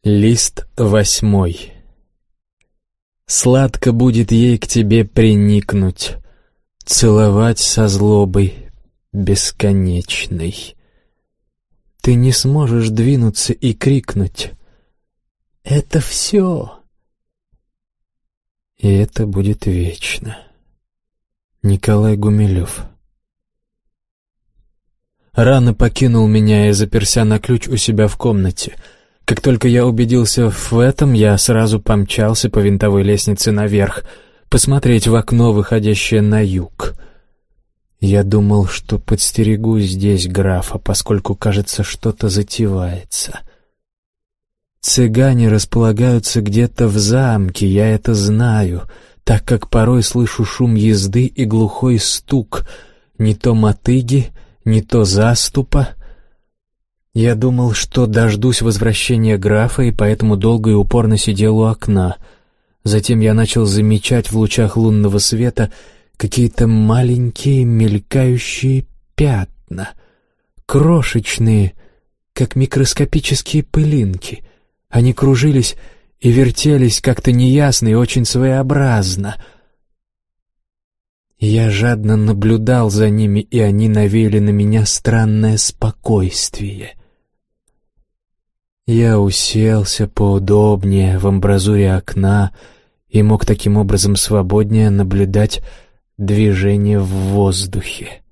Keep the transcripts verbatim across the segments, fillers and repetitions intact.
Лист восьмой. Сладко будет ей к тебе приникнуть, целовать со злобой бесконечной. Ты не сможешь двинуться и крикнуть: «Это все!» И это будет вечно. Николай Гумилев. Рано покинул меня и заперся на ключ у себя в комнате. Как только я убедился в этом, я сразу помчался по винтовой лестнице наверх, посмотреть в окно, выходящее на юг. Я думал, что подстерегу здесь графа, поскольку, кажется, что-то затевается. Цыгане располагаются где-то в замке, я это знаю, так как порой слышу шум езды и глухой стук, не то мотыги, не то заступа. Я думал, что дождусь возвращения графа, и поэтому долго и упорно сидел у окна. Затем я начал замечать в лучах лунного света какие-то маленькие мелькающие пятна, крошечные, как микроскопические пылинки. Они кружились и вертелись как-то неясно и очень своеобразно. Я жадно наблюдал за ними, и они навеяли на меня странное спокойствие. Я уселся поудобнее в амбразуре окна и мог таким образом свободнее наблюдать движение в воздухе.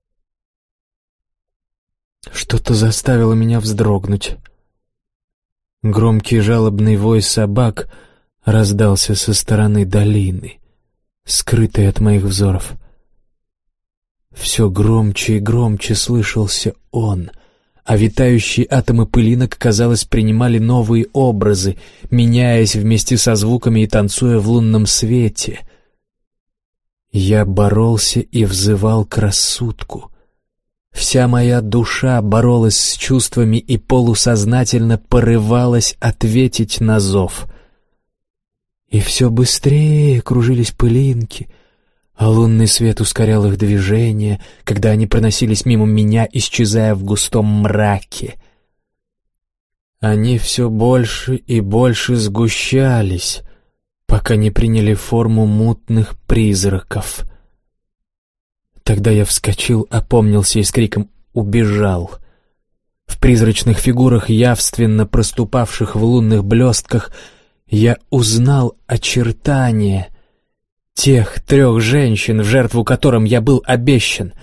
Что-то заставило меня вздрогнуть. Громкий жалобный вой собак раздался со стороны долины, скрытой от моих взоров. Все громче и громче слышался он, а витающие атомы пылинок, казалось, принимали новые образы, меняясь вместе со звуками и танцуя в лунном свете. Я боролся и взывал к рассудку. Вся моя душа боролась с чувствами и полусознательно порывалась ответить на зов. И все быстрее кружились пылинки, а лунный свет ускорял их движение, когда они проносились мимо меня, исчезая в густом мраке. Они все больше и больше сгущались, пока не приняли форму мутных призраков. Тогда я вскочил, опомнился и с криком убежал. В призрачных фигурах, явственно проступавших в лунных блестках, я узнал очертания тех трех женщин, в жертву которым я был обещан.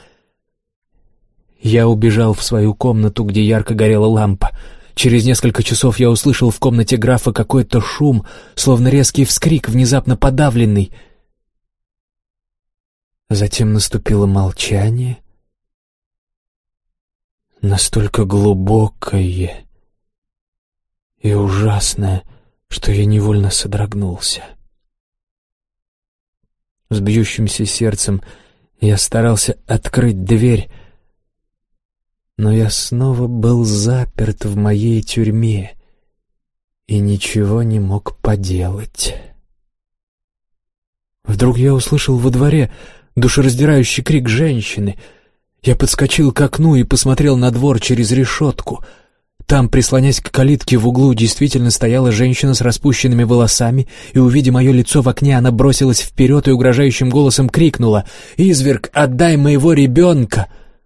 Я убежал в свою комнату, где ярко горела лампа. Через несколько часов я услышал в комнате графа какой-то шум, словно резкий вскрик, внезапно подавленный. Затем наступило молчание, настолько глубокое и ужасное, что я невольно содрогнулся. С бьющимся сердцем я старался открыть дверь, но я снова был заперт в моей тюрьме и ничего не мог поделать. Вдруг я услышал во дворе душераздирающий крик женщины. Я подскочил к окну и посмотрел на двор через решетку. Там, прислонясь к калитке в углу, действительно стояла женщина с распущенными волосами, и, увидя мое лицо в окне, она бросилась вперед и угрожающим голосом крикнула: «Изверг, отдай моего ребенка!»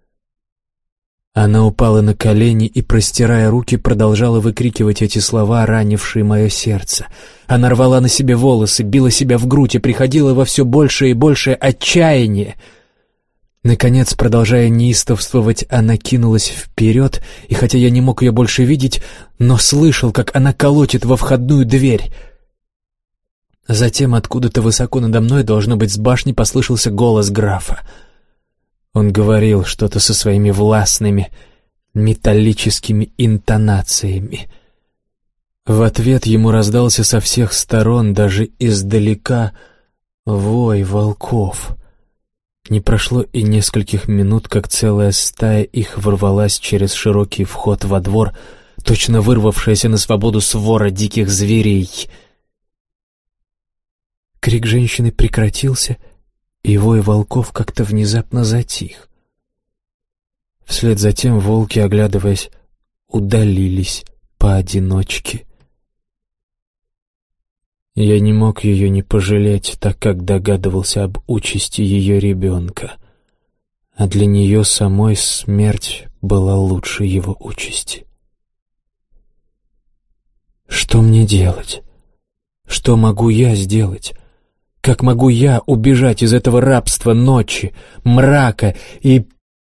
Она упала на колени и, простирая руки, продолжала выкрикивать эти слова, ранившие мое сердце. Она рвала на себе волосы, била себя в грудь и приходила во все большее и большее отчаяние. Наконец, продолжая неистовствовать, она кинулась вперед, и хотя я не мог ее больше видеть, но слышал, как она колотит во входную дверь. Затем откуда-то высоко надо мной, должно быть, с башни, послышался голос графа. Он говорил что-то со своими властными металлическими интонациями. В ответ ему раздался со всех сторон, даже издалека, вой волков. Не прошло и нескольких минут, как целая стая их ворвалась через широкий вход во двор, точно вырвавшаяся на свободу свора диких зверей. Крик женщины прекратился, и вой волков как-то внезапно затих. Вслед за тем волки, оглядываясь, удалились поодиночке Я не мог ее не пожалеть, так как догадывался об участи ее ребенка, а для нее самой смерть была лучше его участи. Что мне делать? Что могу я сделать? Как могу я убежать из этого рабства ночи, мрака и...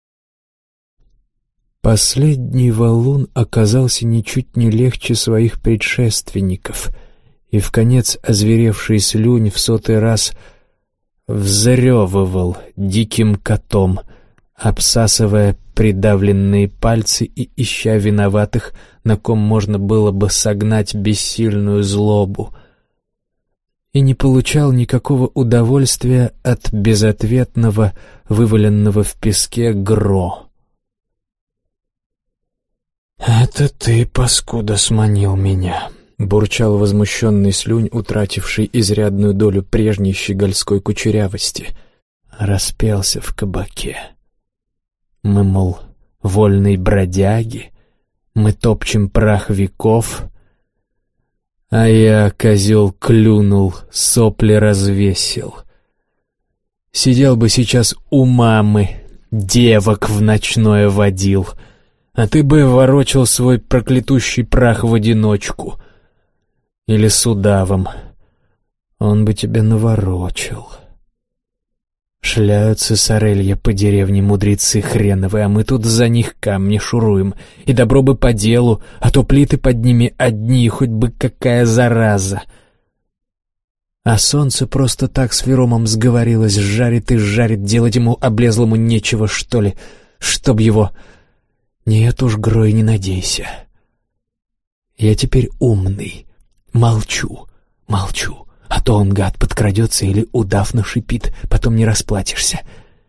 Последний валун оказался ничуть не легче своих предшественников, и вконец озверевший слюнь в сотый раз взрёвывал диким котом, обсасывая придавленные пальцы и ища виноватых, на ком можно было бы согнать бессильную злобу, и не получал никакого удовольствия от безответного, вываленного в песке Гро. «Это ты, паскуда, сманил меня», — бурчал возмущенный слюнь, утративший изрядную долю прежней щегольской кучерявости. Распелся в кабаке. Мы, мол, вольные бродяги, мы топчем прах веков, а я, козел, клюнул, сопли развесил. Сидел бы сейчас у мамы, девок в ночное водил, а ты бы ворочал свой проклятущий прах в одиночку. Или с удавом. Он бы тебя наворочил. Шляются сорелья по деревне мудрецы хреновые, а мы тут за них камни шуруем. И добро бы по делу, а то плиты под ними одни, хоть бы какая зараза. А солнце просто так с Веромом сговорилось, жарит и жарит, делать ему облезлому нечего, что ли, чтоб его... Нет уж, Грой, не надейся. Я теперь умный, молчу, молчу, а то он, гад, подкрадется или удав нашипит, потом не расплатишься.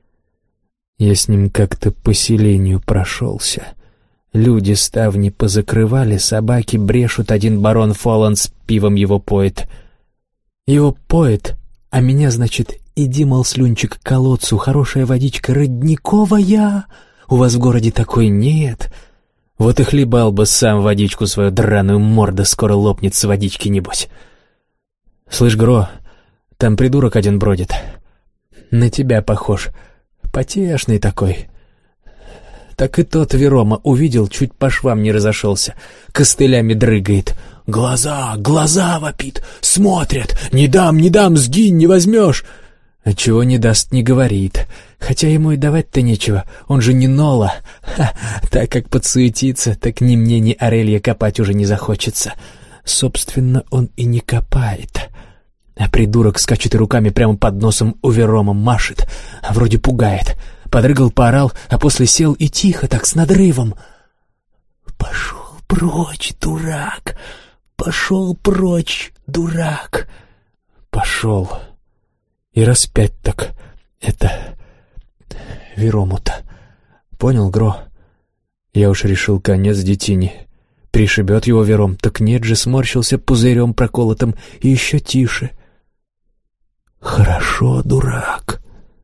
Я с ним как-то по селению прошелся. Люди ставни позакрывали, собаки брешут, один барон Фолан с пивом его поет. Его поет, а меня, значит, иди, мол, слюнчик, к колодцу, хорошая водичка родниковая... У вас в городе такой нет. Вот и хлебал бы сам водичку свою драную, морда скоро лопнет с водички, небось. Слышь, Гро, там придурок один бродит. На тебя похож. Потешный такой. Так и тот Верома увидел, чуть по швам не разошелся. Костылями дрыгает. Глаза, глаза вопит. Смотрят. Не дам, не дам, сгинь, не возьмешь. А чего не даст, не говорит. Хотя ему и давать-то нечего, он же не Нола. Ха, так как подсуетится, так ни мне, ни Орелья копать уже не захочется. Собственно, он и не копает. А придурок скачет и руками прямо под носом у Верома машет, а вроде пугает. Подрыгал, поорал, а после сел и тихо, так с надрывом. «Пошел прочь, дурак! Пошел прочь, дурак!» Пошел. И раз пять так это... Верому-то. Понял, Гро? Я уж решил, конец детине. Пришибет его Вером, так нет же, сморщился пузырем проколотым и еще тише. Хорошо, дурак.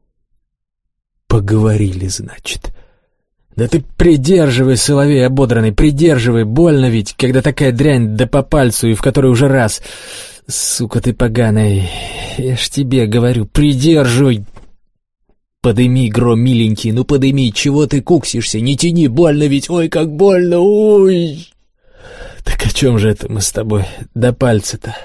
Поговорили, значит. Да ты придерживай, соловей ободранный, придерживай, больно ведь, когда такая дрянь да по пальцу, и в которой уже раз... Сука ты поганая, я ж тебе говорю, придерживай. Подыми, Гро, миленький, ну подыми, чего ты куксишься, не тяни, больно ведь, ой, как больно, ой. Так о чем же это мы с тобой, до пальца-то?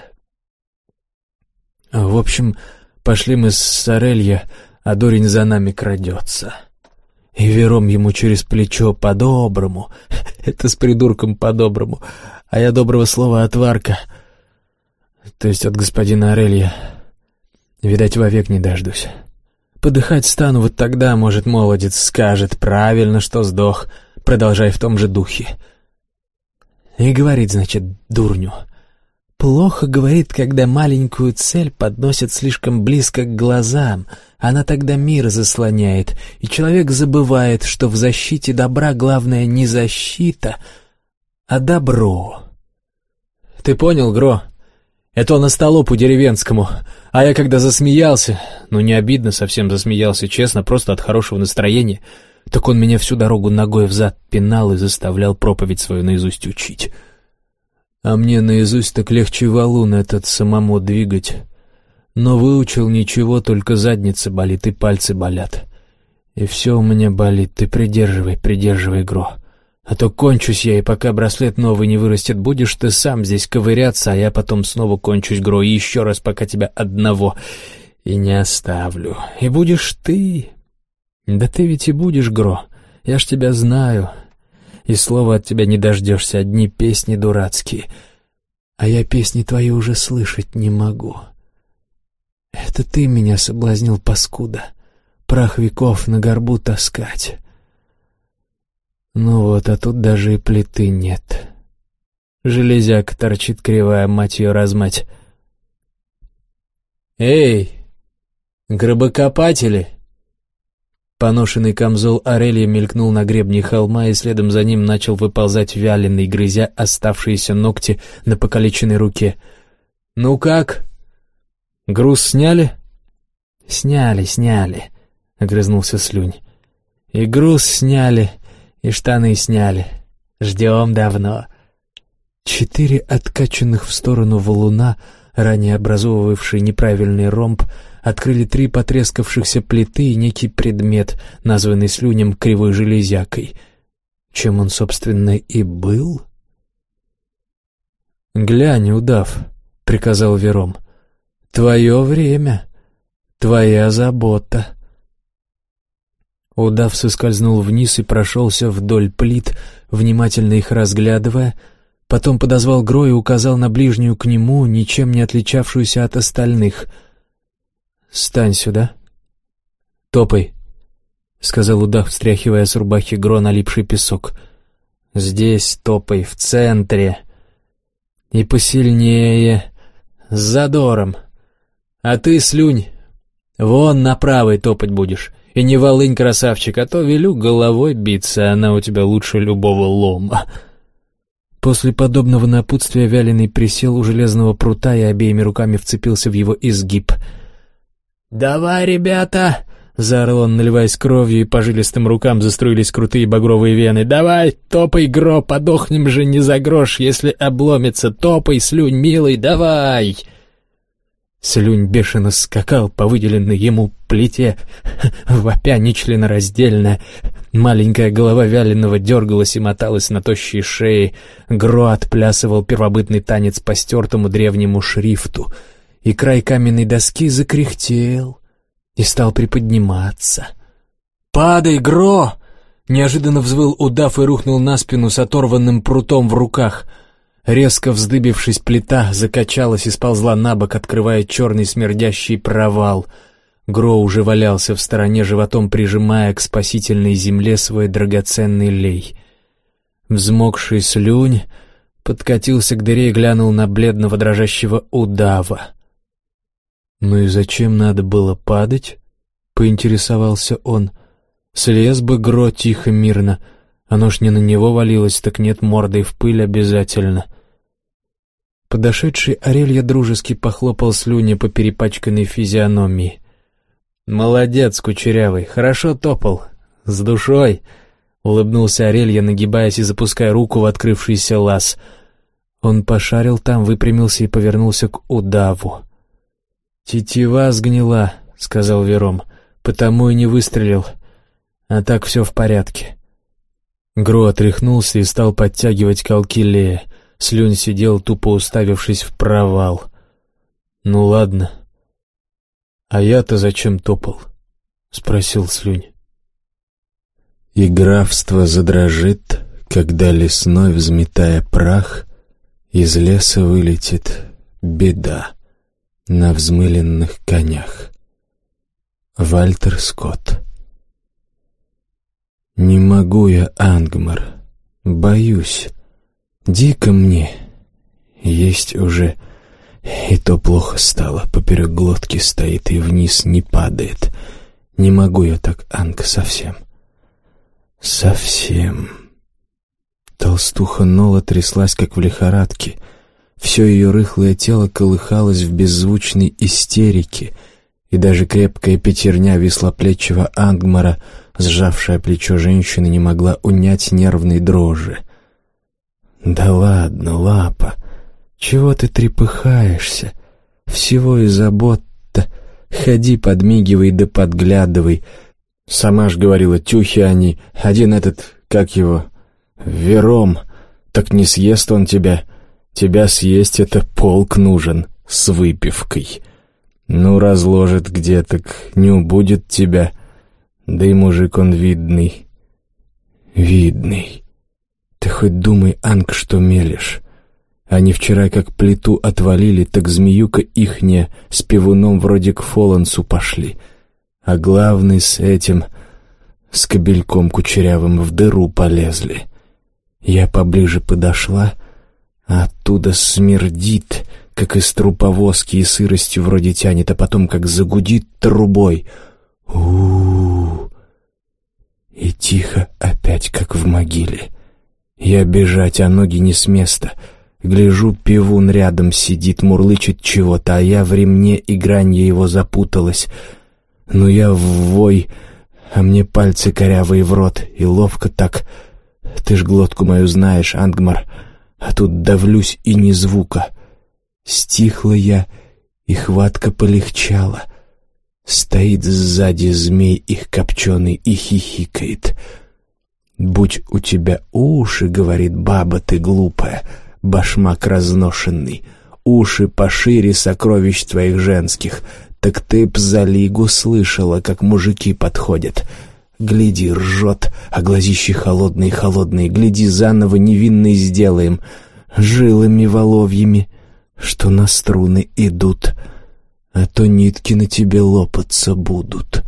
В общем, пошли мы с Сорелья, а дурень за нами крадется. И Вером ему через плечо по-доброму, это с придурком по-доброму, а я доброго слова отварка, то есть от господина Орелья, видать, вовек не дождусь. Подыхать стану, вот тогда, может, молодец скажет, правильно, что сдох, продолжай в том же духе. И говорит, значит, дурню. Плохо, говорит, когда маленькую цель подносят слишком близко к глазам, она тогда мир заслоняет, и человек забывает, что в защите добра главное не защита, а добро. Ты понял, Гро? Это он остолопу деревенскому, а я когда засмеялся, ну не обидно, совсем засмеялся, честно, просто от хорошего настроения, так он меня всю дорогу ногой взад пинал и заставлял проповедь свою наизусть учить. А мне наизусть так легче валун этот самому двигать. Но выучил ничего, только задница болит и пальцы болят. И все у меня болит, ты придерживай, придерживай, Гро. А то кончусь я, и пока браслет новый не вырастет, будешь ты сам здесь ковыряться, а я потом снова кончусь, Гро, и еще раз, пока тебя одного и не оставлю. И будешь ты. Да ты ведь и будешь, Гро, я ж тебя знаю. И слова от тебя не дождешься, одни песни дурацкие. А я песни твои уже слышать не могу. Это ты меня соблазнил, паскуда, прах веков на горбу таскать. Ну вот, а тут даже и плиты нет. Железяка торчит кривая, мать ее размать. «Эй, гробокопатели!» Поношенный камзол Орелья мелькнул на гребне холма, и следом за ним начал выползать вяленый, грызя оставшиеся ногти на покалеченной руке. «Ну как? Груз сняли?» «Сняли, сняли», — огрызнулся Слюнь. «И груз сняли, и штаны сняли. Ждем давно». Четыре откачанных в сторону валуна, ранее образовывавшие неправильный ромб, открыли три потрескавшихся плиты и некий предмет, названный Слюнем кривой железякой. Чем он, собственно, и был? «Глянь, удав», — приказал Вером, — «твое время, твоя забота». Удав соскользнул вниз и прошелся вдоль плит, внимательно их разглядывая, потом подозвал Гро и указал на ближнюю к нему, ничем не отличавшуюся от остальных. «Стань сюда. Топай», — сказал Удав, встряхивая с рубахи Гро налипший песок. «Здесь топай, в центре. И посильнее, с задором. А ты, Слюнь, вон на правой топать будешь. И не волынь, красавчик, а то велю головой биться, она у тебя лучше любого лома». После подобного напутствия Вяленый присел у железного прута и обеими руками вцепился в его изгиб. «Давай, ребята!» — заорал он, наливаясь кровью, и по жилистым рукам заструились крутые багровые вены. «Давай, топай, Гро, подохнем же не за грош, если обломится. Топай, Слюнь, милый, давай!» Слюнь бешено скакал по выделенной ему плите, вопя нечленораздельно. Маленькая голова Вяленого дергалась и моталась на тощей шее. Гро отплясывал первобытный танец по стертому древнему шрифту, и край каменной доски закряхтел и стал приподниматься. «Падай, Гро!» — неожиданно взвыл Удав и рухнул на спину с оторванным прутом в руках. Резко вздыбившись, плита закачалась и сползла на бок, открывая черный смердящий провал. Гро уже валялся в стороне, животом прижимая к спасительной земле свой драгоценный лей. Взмокший Слюнь подкатился к дыре и глянул на бледного дрожащего Удава. «Ну и зачем надо было падать?» — поинтересовался он. «Слез бы Гро тихо, мирно. Оно ж не на него валилось, так нет, мордой в пыль обязательно». Подошедший Орелья дружески похлопал Слюня по перепачканной физиономии. «Молодец, кучерявый, хорошо топал. С душой!» — улыбнулся Орелья, нагибаясь и запуская руку в открывшийся лаз. Он пошарил там, выпрямился и повернулся к Удаву. «Тетива сгнила», — сказал Вером, — «потому и не выстрелил. А так все в порядке». Гро отряхнулся и стал подтягивать колки Лея. Слюнь сидел, тупо уставившись в провал. «Ну ладно. А я-то зачем топал?» — спросил Слюнь. «И графство задрожит, когда лесной, взметая прах, из леса вылетит беда на взмыленных конях». Вальтер Скотт. «Не могу я, Ангмар, боюсь. Дико мне. Есть уже, и то плохо стало. Поперек глотки стоит и вниз не падает. Не могу я так, Анг, совсем. Совсем». Толстуха Нола тряслась, как в лихорадке. Все ее рыхлое тело колыхалось в беззвучной истерике, и даже крепкая пятерня веслоплечего Ангмара, сжавшая плечо женщины, не могла унять нервной дрожи. «Да ладно, Лапа, Чего ты трепыхаешься? Всего и забот-то. Ходи, подмигивай да подглядывай. Сама ж говорила, тюхи они. Один этот, как его, Вером. Так не съест он тебя. Тебя съесть — это полк нужен с выпивкой. Ну, разложит где, так не убудет тебя. Да и мужик он видный. Видный. Ты хоть думай, Анг, что мелешь. Они вчера как плиту отвалили, так змеюка ихняя с пивуном вроде к Фолансу пошли. А главный с этим, с кобельком кучерявым, в дыру полезли. Я поближе подошла, а оттуда смердит, как из труповозки, и сыростью вроде тянет, а потом как загудит трубой. У-у-у! И тихо опять, как в могиле. Я бежать, а ноги не с места. Гляжу, пивун рядом сидит, мурлычет чего-то, а я в ремне, и гранья его запуталась. Ну я в вой, а мне пальцы корявые в рот, и ловко так. Ты ж глотку мою знаешь, Ангмар, а тут давлюсь, и ни звука. Стихла я, и хватка полегчала. Стоит сзади змей их копченый и хихикает. «Будь у тебя уши, — говорит, — баба ты глупая, башмак разношенный, уши пошире сокровищ твоих женских, так ты б за лигу слышала, как мужики подходят. Гляди, ржет, а глазищи холодные-холодные, гляди, заново невинный сделаем, жилами воловьими, что на струны идут, а то нитки на тебе лопаться будут».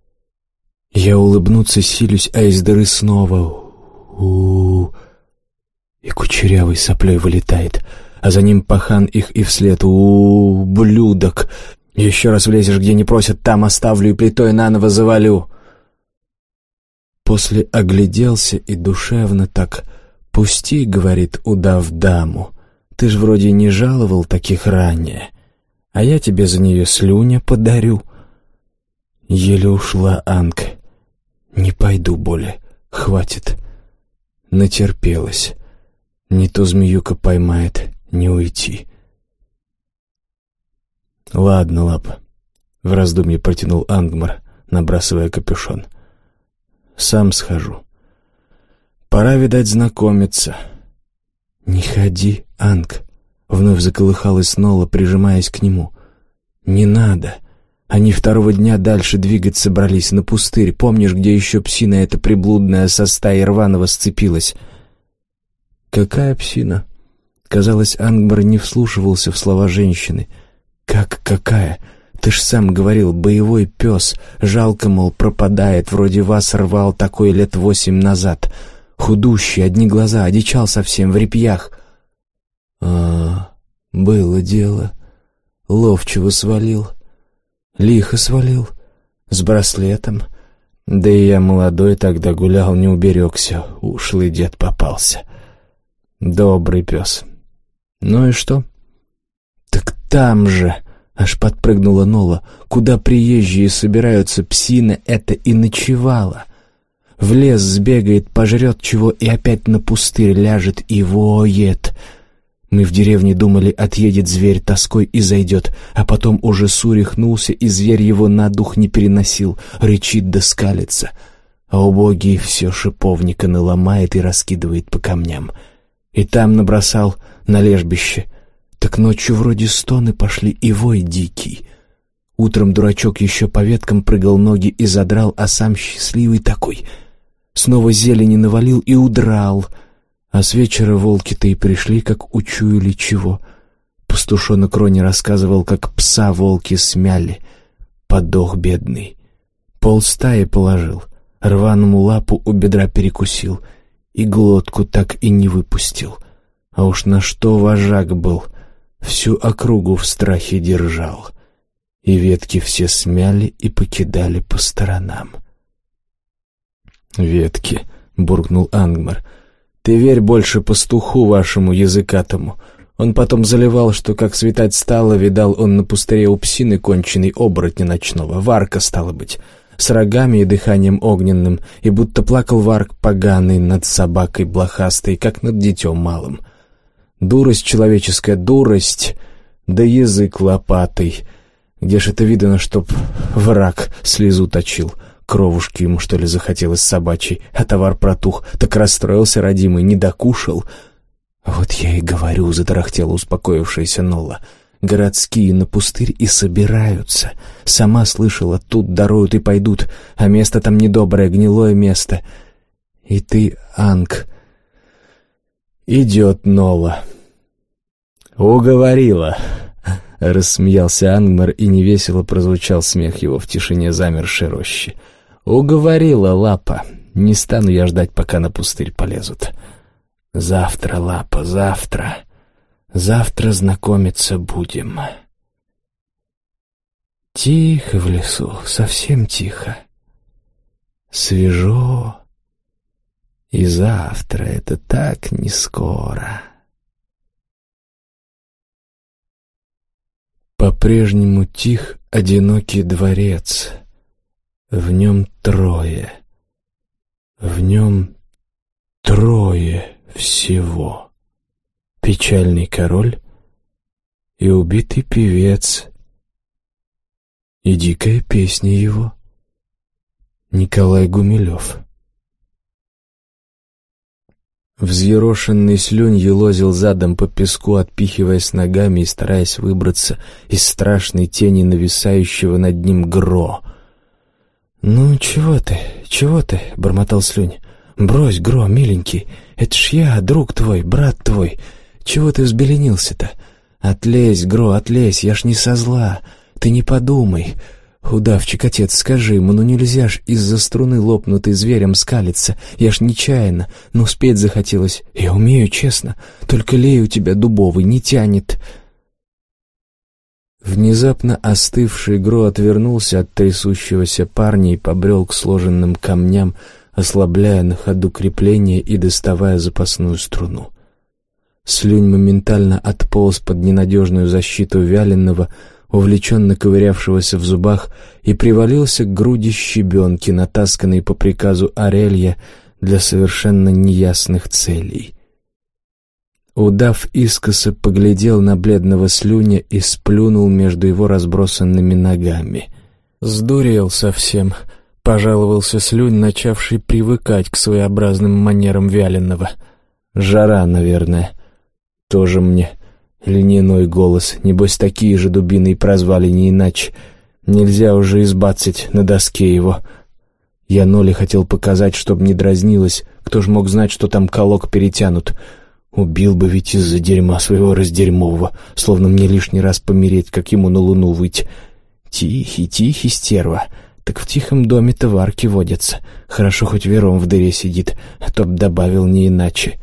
Я улыбнуться силюсь, а из дыры снова у-у-у, и кучерявый соплей вылетает, а за ним пахан их и вслед. У-у-у, блюдок! Еще раз влезешь, где не просят, там оставлю и плитой наново завалю. После огляделся и душевно так: «Пусти, — говорит, — удав даму, ты ж вроде не жаловал таких ранее, а я тебе за нее слюня подарю». Еле ушла Анг. Не пойду более, хватит. Натерпелась. Не то змеюка поймает, не уйти. «Ладно, Лапа», — в раздумье протянул Ангмар, набрасывая капюшон. «Сам схожу. Пора, видать, знакомиться». «Не ходи, Анг», — вновь заколыхалась Нола, прижимаясь к нему. «Не надо. Они второго дня дальше двигать собрались, на пустырь. Помнишь, где еще псина эта приблудная со стаей рваного сцепилась?» «Какая псина?» Казалось, Ангмар не вслушивался в слова женщины. «Как какая? Ты ж сам говорил, боевой пес. Жалко, мол, пропадает. Вроде вас рвал такой лет восемь назад. Худущий, одни глаза, одичал совсем, в репьях». «А, было дело. Ловчего свалил. Лихо свалил. С браслетом. Да и я молодой тогда гулял, не уберегся. Ушлый дед попался. Добрый пес. Ну и что?» «Так там же!» — аж подпрыгнула Нола. «Куда приезжие собираются, псина это и ночевала. В лес сбегает, пожрет чего и опять на пустырь ляжет и воет. Мы в деревне думали, отъедет зверь тоской и зайдет, а потом уже сурихнулся, и зверь его на дух не переносил, рычит да скалится, а убогий все шиповника наломает и раскидывает по камням. И там набросал на лежбище. Так ночью вроде стоны пошли и вой дикий. Утром дурачок еще по веткам прыгал, ноги и задрал, а сам счастливый такой. Снова зелени навалил и удрал. А с вечера волки-то и пришли, как учуяли чего. Пастушонок Рони рассказывал, как пса волки смяли. Подох бедный. Полстаи положил, рваному лапу у бедра перекусил и глотку так и не выпустил. А уж на что вожак был, всю округу в страхе держал. И ветки все смяли и покидали по сторонам. «Ветки», — буркнул Ангмар, — «ты верь больше пастуху вашему языкатому. Он потом заливал, что как светать стало, видал он на пустыре у псины конченый оборотня ночного, варка, стало быть, с рогами и дыханием огненным, и будто плакал варк поганый над собакой блохастой, как над детем малым. Дурость человеческая, дурость, да язык лопатой. Где ж это видано, чтоб враг слезу точил? Кровушки ему, что ли, захотелось собачьей, а товар протух, так расстроился родимый, не докушал. Вот я и говорю, затарахтела успокоившаяся Нола. Городские на пустырь и собираются. Сама слышала, тут даруют и пойдут, а место там недоброе, гнилое место. И ты, Анг, идет Нола. Уговорила. Рассмеялся Ангмар, и невесело прозвучал смех его в тишине замершей рощи. Уговорила, Лапа. Не стану я ждать, пока на пустырь полезут. Завтра, Лапа, завтра. Завтра знакомиться будем. Тихо в лесу, совсем тихо. Свежо. И завтра это так не скоро. По-прежнему тих одинокий дворец. В нем трое. В нем трое всего. Печальный король и убитый певец. И дикая песня его. Николай Гумилев. Взъерошенный слюнь елозил задом по песку, отпихиваясь ногами и стараясь выбраться из страшной тени нависающего над ним Гро. «Ну, чего ты, чего ты?» — бормотал слюнь. «Брось, Гро, миленький, это ж я, друг твой, брат твой. Чего ты взбеленился-то? Отлезь, Гро, отлезь, я ж не со зла. Ты не подумай. Удавчик, отец, скажи ему, ну нельзя ж из-за струны лопнутой зверем скалиться. Я ж нечаянно, но спеть захотелось. Я умею, честно, только лей у тебя дубовый не тянет». Внезапно остывший Гро отвернулся от трясущегося парня и побрел к сложенным камням, ослабляя на ходу крепление и доставая запасную струну. Слюнь моментально отполз под ненадежную защиту вяленого, увлеченно ковырявшегося в зубах, и привалился к груди щебенки, натасканной по приказу Арелья для совершенно неясных целей. Удав искоса поглядел на бледного слюня и сплюнул между его разбросанными ногами. «Сдурел совсем», — пожаловался слюнь, начавший привыкать к своеобразным манерам вяленого. «Жара, наверное. Тоже мне льняной голос. Небось, такие же дубины и прозвали, не иначе. Нельзя уже избацать на доске его. Я Ноле хотел показать, чтоб не дразнилась. Кто ж мог знать, что там колок перетянут? Убил бы ведь из-за дерьма своего раздерьмового, словно мне лишний раз помереть, как ему на луну выть. Тихий, тихий, стерва. Так в тихом доме-то варки водятся. Хорошо, хоть вером в дыре сидит, а то б добавил не иначе».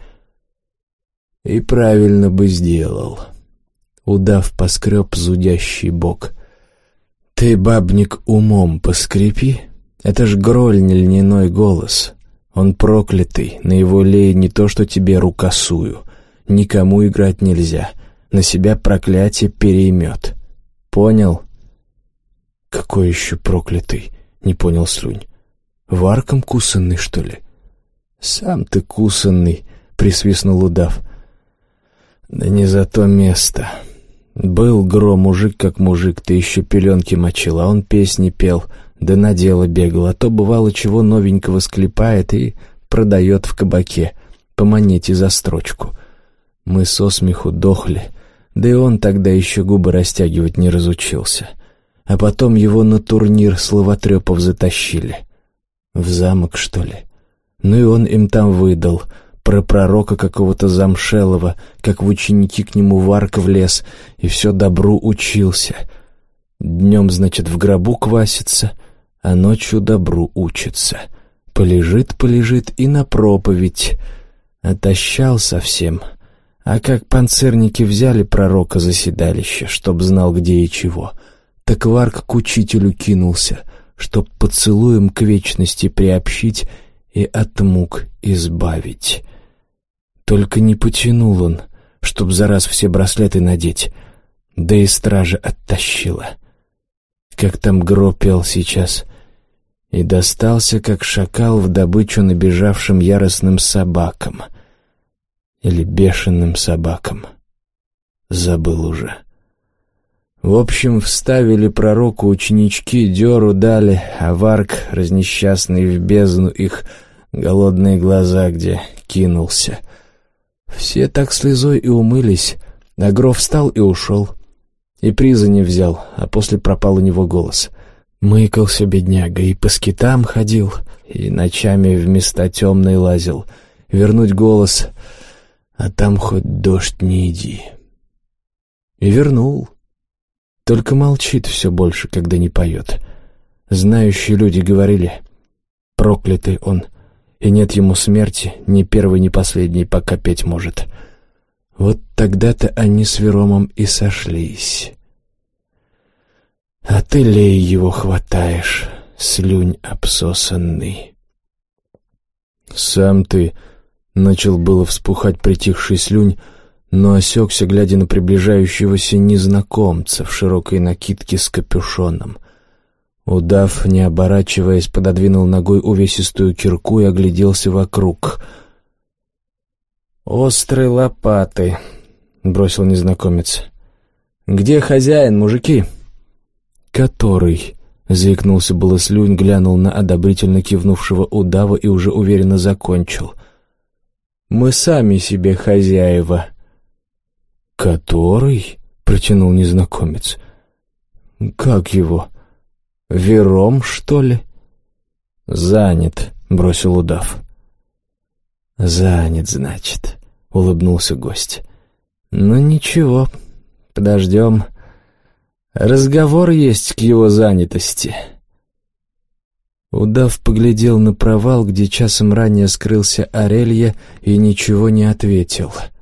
«И правильно бы сделал». Удав поскреб зудящий бок. «Ты, бабник, умом поскрепи. Это ж гроль льняной голос. Он проклятый, на его лее не то что тебе рукосую. Никому играть нельзя, на себя проклятие переймет. Понял?» «Какой еще проклятый?» — не понял слюнь. «Варком кусанный, что ли?» «Сам ты кусанный», — присвистнул удав. «Да не за то место. Был Гро мужик как мужик, ты еще пеленки мочил, а он песни пел, да на дело бегал, а то бывало чего новенького склепает и продает в кабаке, по монете за строчку. Мы со смеху дохли, да и он тогда еще губы растягивать не разучился. А потом его на турнир словотрепов затащили. В замок, что ли? Ну и он им там выдал про пророка какого-то замшелого, как в ученики к нему Варк влез и все добру учился. Днем, значит, в гробу квасится, а ночью добру учится. Полежит, полежит и на проповедь. Отощал совсем. А как панцирники взяли пророка за седалище, чтоб знал, где и чего, так Варк к учителю кинулся, чтоб поцелуем к вечности приобщить и от мук избавить. Только не потянул он, чтоб за раз все браслеты надеть, да и стража оттащила. Как там Гро пел сейчас. И достался, как шакал, в добычу набежавшим яростным собакам. или бешеным собакам. Забыл уже. В общем, вставили пророку ученички, дёру дали, а Варг, разнесчастный, в бездну их голодные глаза, где кинулся. Все так слезой и умылись, а Гров встал и ушел. И приза не взял, а после пропал у него голос. Мыкался бедняга, и по скитам ходил, и ночами в места темные лазил. Вернуть голос, а там хоть дождь не иди. И вернул. Только молчит все больше, когда не поет. Знающие люди говорили: проклятый он, и нет ему смерти, ни первой, ни последней, пока петь может. Вот тогда-то они с Веромом и сошлись. А ты, лей, его хватаешь, слюнь обсосанный. Сам ты... Начал было вспухать притихший слюнь, но осекся, глядя на приближающегося незнакомца в широкой накидке с капюшоном. Удав, не оборачиваясь, пододвинул ногой увесистую кирку и огляделся вокруг. «Острые лопаты», — бросил незнакомец. «Где хозяин, мужики?» «Который?» — заикнулся было слюнь, глянул на одобрительно кивнувшего удава и уже уверенно закончил. «Мы сами себе хозяева». «Который?» — протянул незнакомец. «Как его? Вером, что ли?» «Занят», — бросил удав. «Занят, значит», — улыбнулся гость. «Ну ничего, подождем. Разговор есть к его занятости». Удав поглядел на провал, где часом ранее скрылся Орелья, и ничего не ответил.